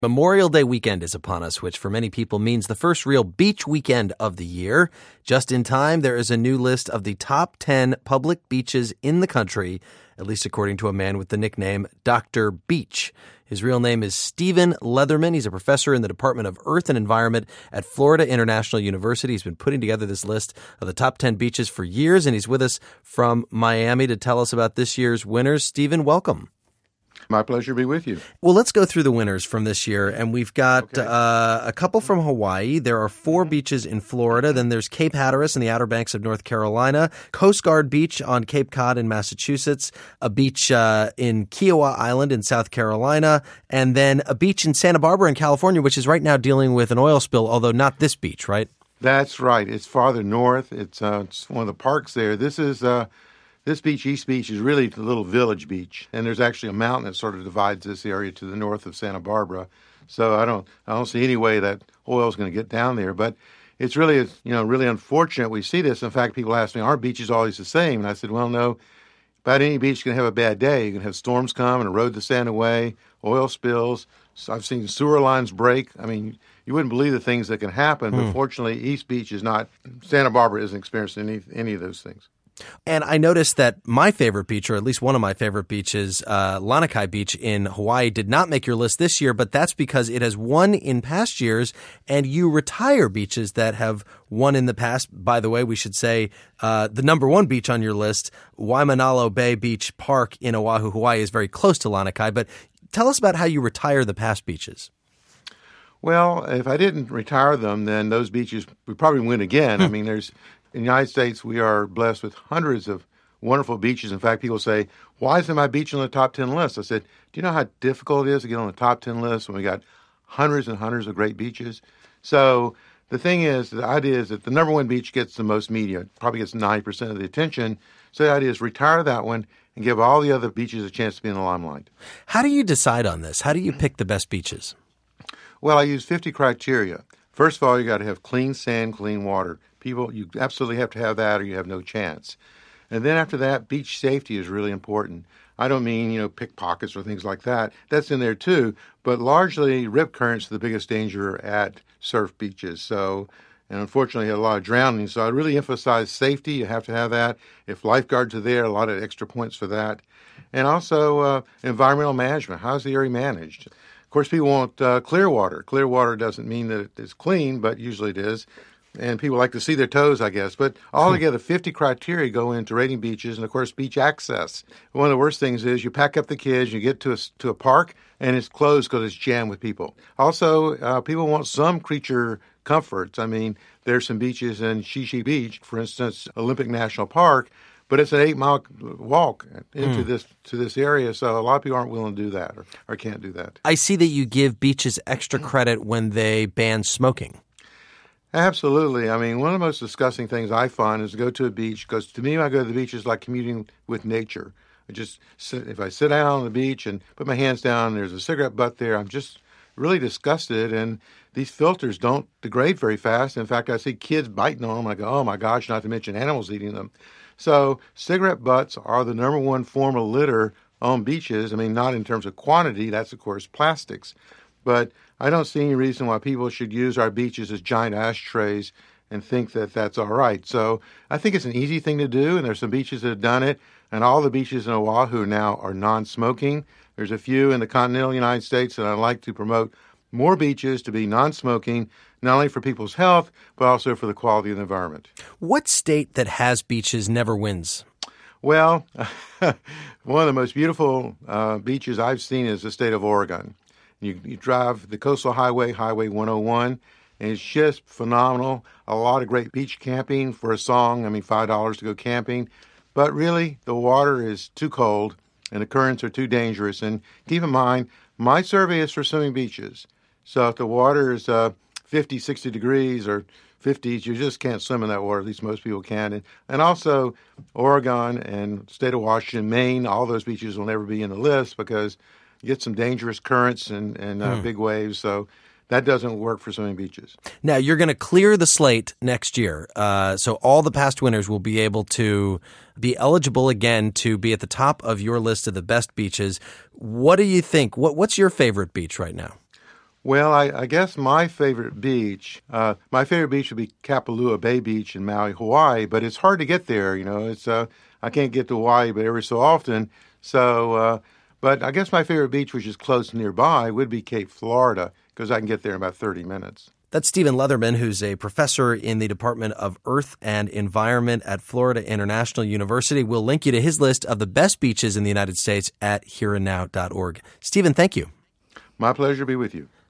Memorial Day weekend is upon us, which for many people means the first real beach weekend of the year. Just in time, there is a new list of the top 10 public beaches in the country, at least according to a man with the nickname Dr. Beach. His real name is Stephen Leatherman. He's a professor in the Department of Earth and Environment at Florida International University. He's been putting together this list of the top 10 beaches for years, and he's with us from Miami to tell us about this year's winners. Stephen, welcome. My pleasure to be with you. Well, let's go through the winners from this year. And we've got a couple from Hawaii. There are 4 beaches in Florida. Then there's Cape Hatteras in the Outer Banks of North Carolina, Coast Guard Beach on Cape Cod in Massachusetts, a beach in Kiowa Island in South Carolina, and then a beach in Santa Barbara in California, which is right now dealing with an oil spill, although not this beach, right? That's right. It's farther north. It's one of the parks there. This beach, East Beach, is really a little village beach, and there's actually a mountain that sort of divides this area to the north of Santa Barbara. So I don't see any way that oil is going to get down there. But it's really, really unfortunate we see this. In fact, people ask me, aren't beaches always the same? And I said, well, no. About any beach can have a bad day. You can have storms come and erode the sand away, oil spills. So I've seen sewer lines break. I mean, you wouldn't believe the things that can happen. But fortunately, East Beach is not. Santa Barbara isn't experiencing any of those things. And I noticed that my favorite beach, or at least one of my favorite beaches, Lanikai Beach in Hawaii, did not make your list this year, but that's because it has won in past years, and you retire beaches that have won in the past. By the way, we should say the number one beach on your list, Waimanalo Bay Beach Park in Oahu, Hawaii, is very close to Lanikai. But tell us about how you retire the past beaches. Well, if I didn't retire them, then those beaches would probably win again. I mean, in the United States, we are blessed with hundreds of wonderful beaches. In fact, people say, why isn't my beach on the top 10 list? I said, do you know how difficult it is to get on the top 10 list when we got hundreds and hundreds of great beaches? So the idea is that the number one beach gets the most media, probably gets 90% of the attention. So the idea is retire that one and give all the other beaches a chance to be in the limelight. How do you decide on this? How do you pick the best beaches? Well, I use 50 criteria. First of all, you got to have clean sand, clean water. People, you absolutely have to have that or you have no chance. And then after that, beach safety is really important. I don't mean, pickpockets or things like that. That's in there too. But largely, rip currents are the biggest danger at surf beaches. So, and unfortunately, a lot of drowning. So I really emphasize safety. You have to have that. If lifeguards are there, a lot of extra points for that. And also environmental management. How's the area managed? Of course, people want clear water. Clear water doesn't mean that it is clean, but usually it is. And people like to see their toes, I guess. But altogether, 50 criteria go into rating beaches. And, of course, beach access. One of the worst things is you pack up the kids, you get to a park, and it's closed because it's jammed with people. Also, people want some creature comforts. I mean, there's some beaches in Shishi Beach, for instance, Olympic National Park, but it's an 8-mile walk into this area. So a lot of people aren't willing to do that or can't do that. I see that you give beaches extra credit when they ban smoking. Absolutely. I mean, one of the most disgusting things I find is to go to a beach, because to me, when I go to the beach, it's like communing with nature. If I sit down on the beach and put my hands down, and there's a cigarette butt there, I'm just really disgusted. And these filters don't degrade very fast. In fact, I see kids biting on them. I go, oh my gosh, not to mention animals eating them. So cigarette butts are the number one form of litter on beaches. I mean, not in terms of quantity. That's, of course, plastics. But I don't see any reason why people should use our beaches as giant ashtrays and think that that's all right. So I think it's an easy thing to do, and there's some beaches that have done it, and all the beaches in Oahu now are non-smoking. There's a few in the continental United States that I'd like to promote more beaches to be non-smoking, not only for people's health, but also for the quality of the environment. What state that has beaches never wins? Well, one of the most beautiful beaches I've seen is the state of Oregon. You drive the Coastal Highway, Highway 101, and it's just phenomenal. A lot of great beach camping for a song. I mean, $5 to go camping. But really, the water is too cold and the currents are too dangerous. And keep in mind, my survey is for swimming beaches. So if the water is 50, 60 degrees or 50s, you just can't swim in that water. At least most people can. And also, Oregon and state of Washington, Maine, all those beaches will never be in the list because you get some dangerous currents and big waves, so that doesn't work for swimming beaches. Now, you're going to clear the slate next year, so all the past winners will be able to be eligible again to be at the top of your list of the best beaches. What do you think? What's your favorite beach right now? Well, I guess my favorite beach would be Kapalua Bay Beach in Maui, Hawaii, but it's hard to get there. It's I can't get to Hawaii, but every so often. But I guess my favorite beach, which is close nearby, would be Cape Florida because I can get there in about 30 minutes. That's Stephen Leatherman, who's a professor in the Department of Earth and Environment at Florida International University. We'll link you to his list of the best beaches in the United States at hereandnow.org. Stephen, thank you. My pleasure to be with you.